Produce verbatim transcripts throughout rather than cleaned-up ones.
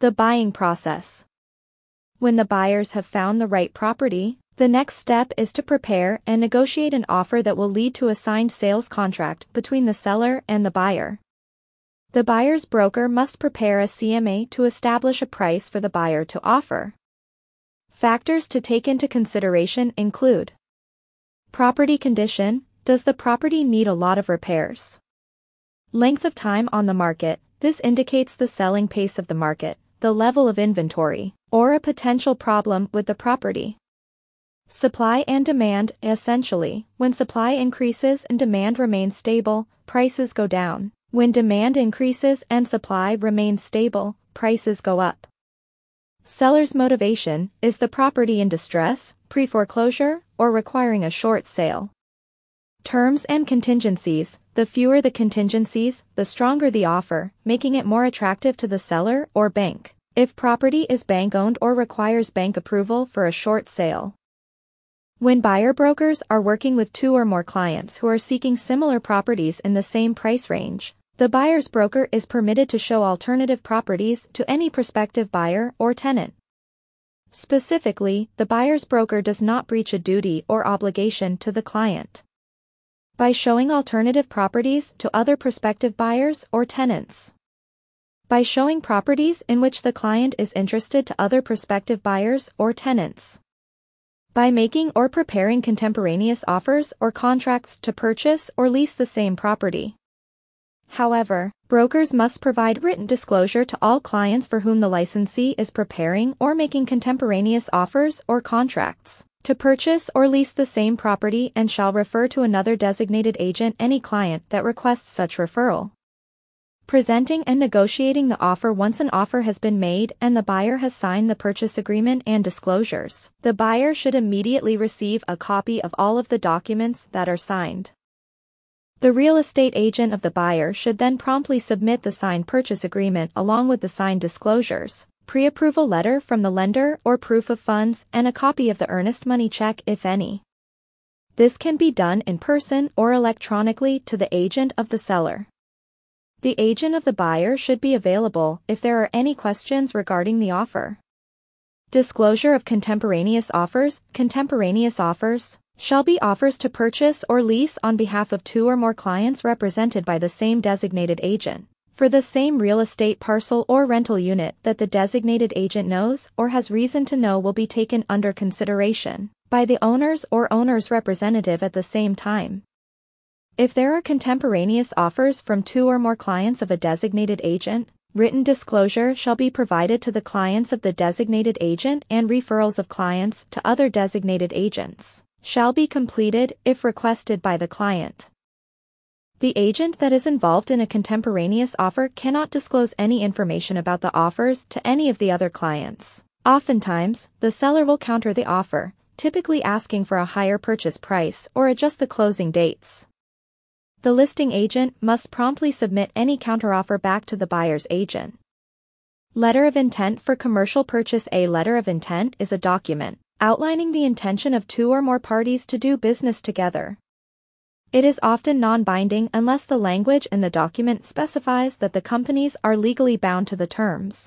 The buying process. When the buyers have found the right property, the next step is to prepare and negotiate an offer that will lead to a signed sales contract between the seller and the buyer. The buyer's broker must prepare a C M A to establish a price for the buyer to offer. Factors to take into consideration include property condition. Does the property need a lot of repairs? Length of time on the market. This indicates the selling pace of the market, the level of inventory, or a potential problem with the property. Supply and demand. Essentially, when supply increases and demand remains stable, prices go down. When demand increases and supply remains stable, prices go up. Seller's motivation. Is the property in distress, pre-foreclosure, or requiring a short sale? Terms and contingencies. The fewer the contingencies, the stronger the offer, making it more attractive to the seller or bank, if property is bank-owned or requires bank approval for a short sale. When buyer brokers are working with two or more clients who are seeking similar properties in the same price range, the buyer's broker is permitted to show alternative properties to any prospective buyer or tenant. Specifically, the buyer's broker does not breach a duty or obligation to the client by showing alternative properties to other prospective buyers or tenants. By showing properties in which the client is interested to other prospective buyers or tenants. By making or preparing contemporaneous offers or contracts to purchase or lease the same property. However, brokers must provide written disclosure to all clients for whom the licensee is preparing or making contemporaneous offers or contracts to purchase or lease the same property and shall refer to another designated agent any client that requests such referral. Presenting and negotiating the offer. Once an offer has been made and the buyer has signed the purchase agreement and disclosures, the buyer should immediately receive a copy of all of the documents that are signed. The real estate agent of the buyer should then promptly submit the signed purchase agreement along with the signed disclosures, pre-approval letter from the lender or proof of funds, and a copy of the earnest money check if any. This can be done in person or electronically to the agent of the seller. The agent of the buyer should be available if there are any questions regarding the offer. Disclosure of contemporaneous offers. Contemporaneous offers shall be offers to purchase or lease on behalf of two or more clients represented by the same designated agent, for the same real estate parcel or rental unit that the designated agent knows or has reason to know will be taken under consideration by the owners or owner's representative at the same time. If there are contemporaneous offers from two or more clients of a designated agent, written disclosure shall be provided to the clients of the designated agent, and referrals of clients to other designated agents shall be completed if requested by the client. The agent that is involved in a contemporaneous offer cannot disclose any information about the offers to any of the other clients. Oftentimes, the seller will counter the offer, typically asking for a higher purchase price or adjust the closing dates. The listing agent must promptly submit any counteroffer back to the buyer's agent. Letter of intent for commercial purchase. A letter of intent is a document outlining the intention of two or more parties to do business together. It is often non-binding unless the language in the document specifies that the companies are legally bound to the terms.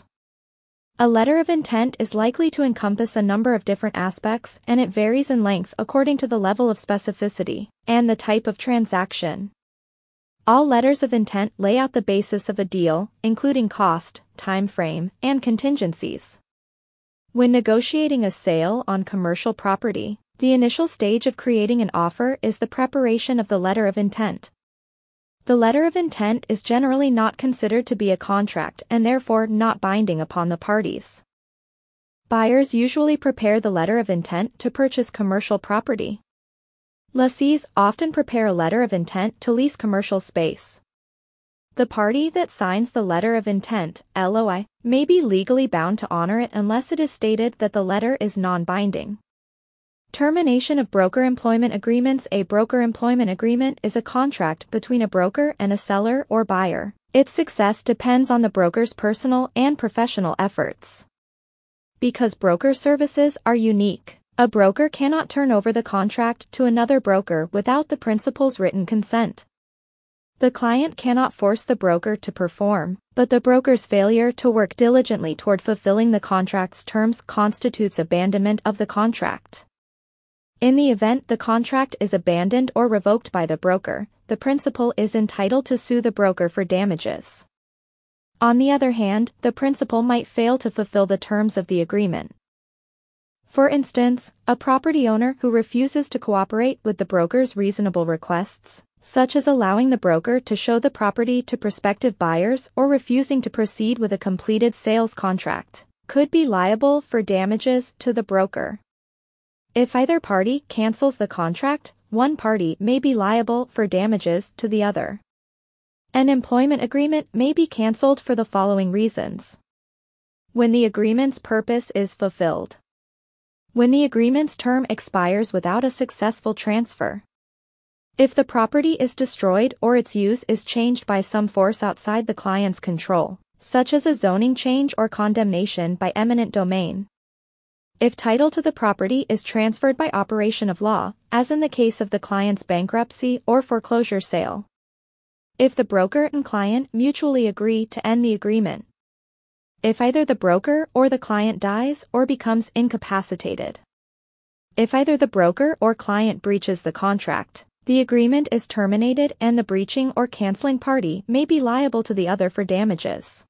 A letter of intent is likely to encompass a number of different aspects, and it varies in length according to the level of specificity and the type of transaction. All letters of intent lay out the basis of a deal, including cost, time frame, and contingencies. When negotiating a sale on commercial property, the initial stage of creating an offer is the preparation of the letter of intent. The letter of intent is generally not considered to be a contract and therefore not binding upon the parties. Buyers usually prepare the letter of intent to purchase commercial property. Lessees often prepare a letter of intent to lease commercial space. The party that signs the letter of intent, L O I, may be legally bound to honor it unless it is stated that the letter is non-binding. Termination of broker employment agreements. A broker employment agreement is a contract between a broker and a seller or buyer. Its success depends on the broker's personal and professional efforts. Because broker services are unique, a broker cannot turn over the contract to another broker without the principal's written consent. The client cannot force the broker to perform, but the broker's failure to work diligently toward fulfilling the contract's terms constitutes abandonment of the contract. In the event the contract is abandoned or revoked by the broker, the principal is entitled to sue the broker for damages. On the other hand, the principal might fail to fulfill the terms of the agreement. For instance, a property owner who refuses to cooperate with the broker's reasonable requests, such as allowing the broker to show the property to prospective buyers or refusing to proceed with a completed sales contract, could be liable for damages to the broker. If either party cancels the contract, one party may be liable for damages to the other. An employment agreement may be canceled for the following reasons. When the agreement's purpose is fulfilled. When the agreement's term expires without a successful transfer. If the property is destroyed or its use is changed by some force outside the client's control, such as a zoning change or condemnation by eminent domain. If title to the property is transferred by operation of law, as in the case of the client's bankruptcy or foreclosure sale. If the broker and client mutually agree to end the agreement. If either the broker or the client dies or becomes incapacitated. If either the broker or client breaches the contract, the agreement is terminated and the breaching or canceling party may be liable to the other for damages.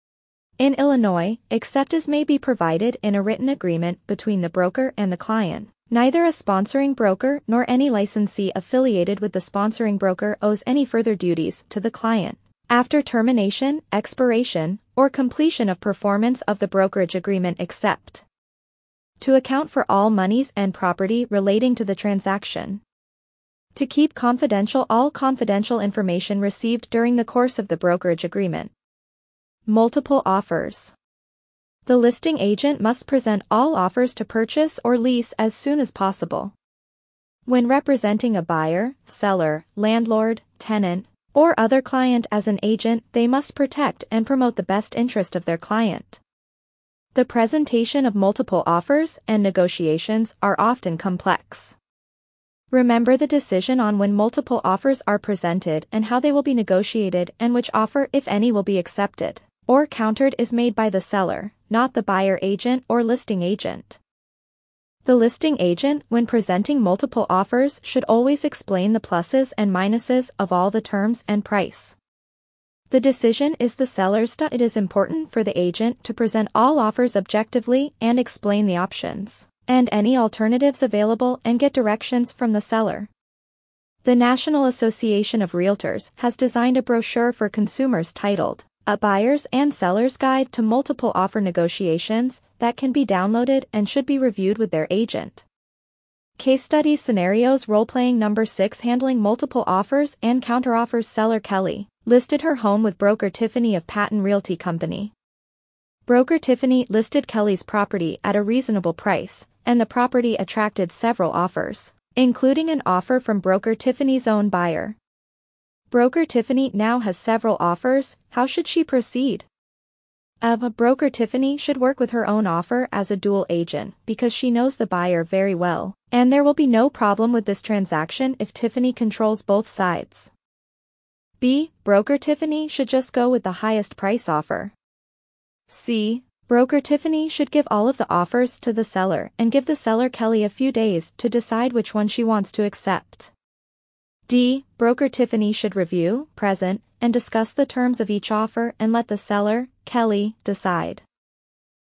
In Illinois, except as may be provided in a written agreement between the broker and the client, neither a sponsoring broker nor any licensee affiliated with the sponsoring broker owes any further duties to the client after termination, expiration, or completion of performance of the brokerage agreement except to account for all monies and property relating to the transaction. To keep confidential all confidential information received during the course of the brokerage agreement. Multiple offers. The listing agent must present all offers to purchase or lease as soon as possible. When representing a buyer, seller, landlord, tenant, or other client as an agent, they must protect and promote the best interest of their client. The presentation of multiple offers and negotiations are often complex. Remember the decision on when multiple offers are presented and how they will be negotiated and which offer, if any, will be accepted or countered is made by the seller, not the buyer agent or listing agent. The listing agent, when presenting multiple offers, should always explain the pluses and minuses of all the terms and price. The decision is the seller's. It is important for the agent to present all offers objectively and explain the options and any alternatives available and get directions from the seller. The National Association of Realtors has designed a brochure for consumers titled, A Buyer's and Seller's Guide to Multiple Offer Negotiations, that can be downloaded and should be reviewed with their agent. Case Study Scenarios Role-Playing Number six Handling Multiple Offers and Counteroffers. Seller Kelly listed her home with broker Tiffany of Patton Realty Company. Broker Tiffany listed Kelly's property at a reasonable price, and the property attracted several offers, including an offer from broker Tiffany's own buyer. Broker Tiffany now has several offers. How should she proceed? A broker Tiffany should work with her own offer as a dual agent because she knows the buyer very well, and there will be no problem with this transaction if Tiffany controls both sides. B. Broker Tiffany should just go with the highest price offer. C. Broker Tiffany should give all of the offers to the seller and give the seller Kelly a few days to decide which one she wants to accept. D. Broker Tiffany should review, present, and discuss the terms of each offer and let the seller, Kelly, decide.